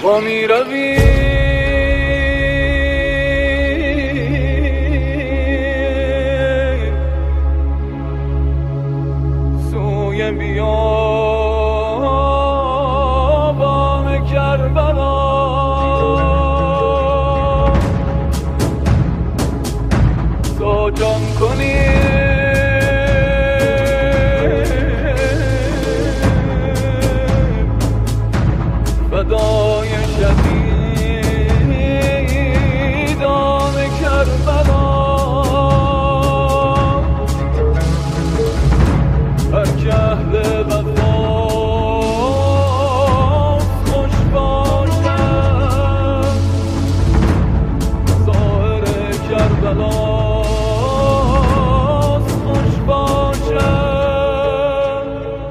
تو می روی سوی بیابان کربلا، تا جان کنی فدای شهیدان کربلا. هر که اهل وفا خوش باشد، ظاهر کربلا خوش باشد.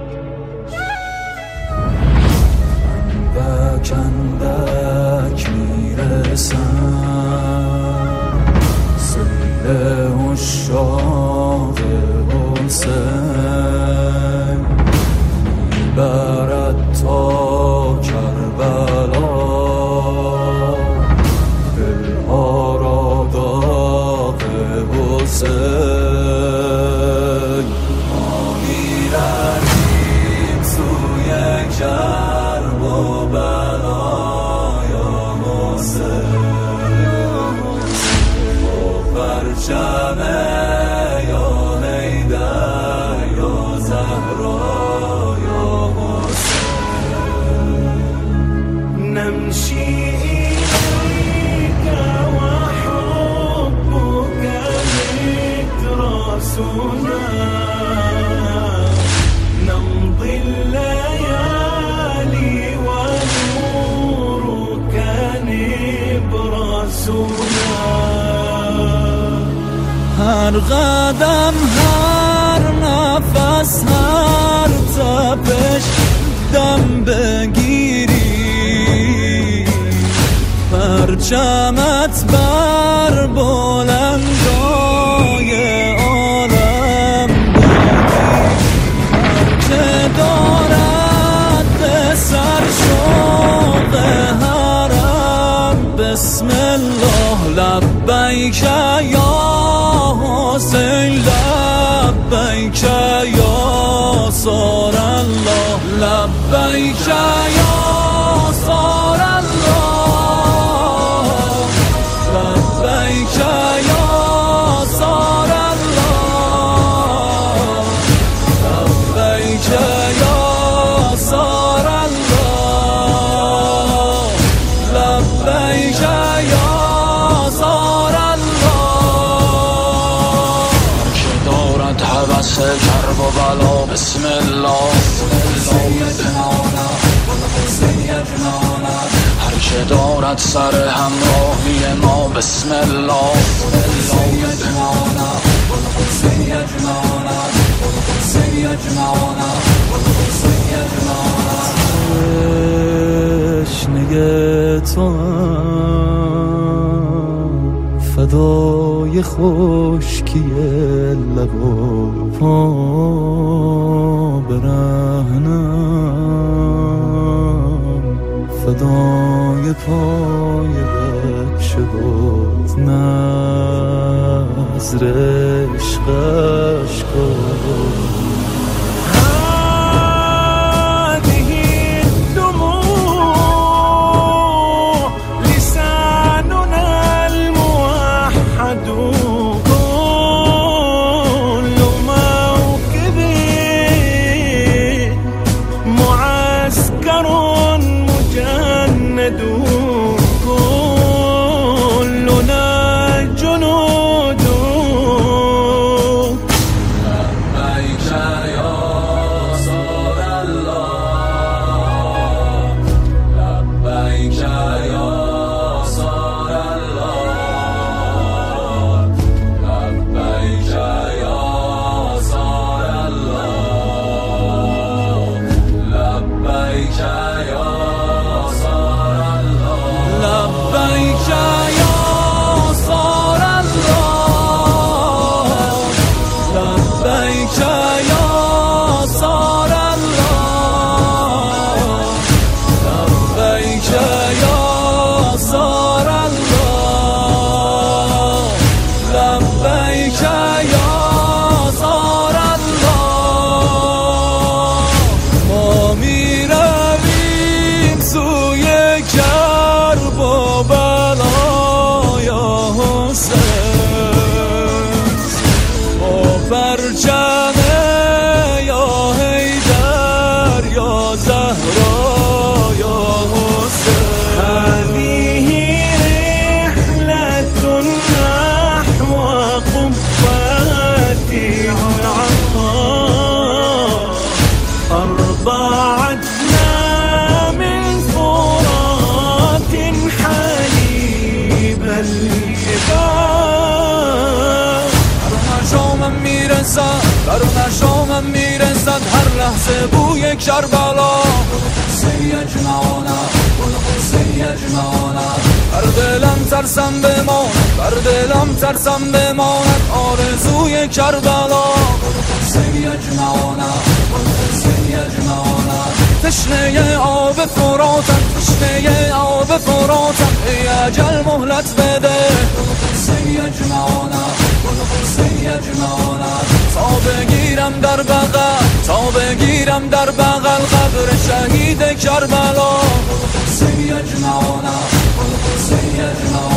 کندک میرسم سیل عشاق حسین، میبرد تا کربلا دلها را داغ حسین. ما میرویم سوی کرب و بلا یا حسین، با پرچم یا حیدر یا زهرا یا حسین. نمشي إليك وحبك متراسنا، نمضي الليالي ونورك نبراسنا. هر قدم هر نفس هر تپش دم بگیری، پرچمت بر بلندای عالم بگیر. هر که دارد به سر شوق حرم، بسم الله لبیک یا حسین، لبیک یا صار الله، لبیک یا صار الله، لبیک یا صار الله، لبیک یا صار الله، لبیک یا صار الله. که دارد هوس کرب و بلا، بسم الله هر که دارد سر همراهی ما، بسم الله تشنه تو فدای خشکی لبا پا برهنم، فدای پای بچه باز نظر عشقش کن. كلنا جنود، لبيك لحظه بوی کربلا حسین اجمعانم حسین اجمعانم بر دلم ترسم بماند بر دلم ترسم بماند آرزوی کربلا حسین اجمعانم حسین اجمعانم تشنه آب فراتم تشنه آب فراتم ای اجل مهلت بده حسین اجمعانم حسین اجمعانم تا بگیرم در بغل تا بگیرم در بغل قبر شهید کربلا حسین اجمعانم حسین اجمعانم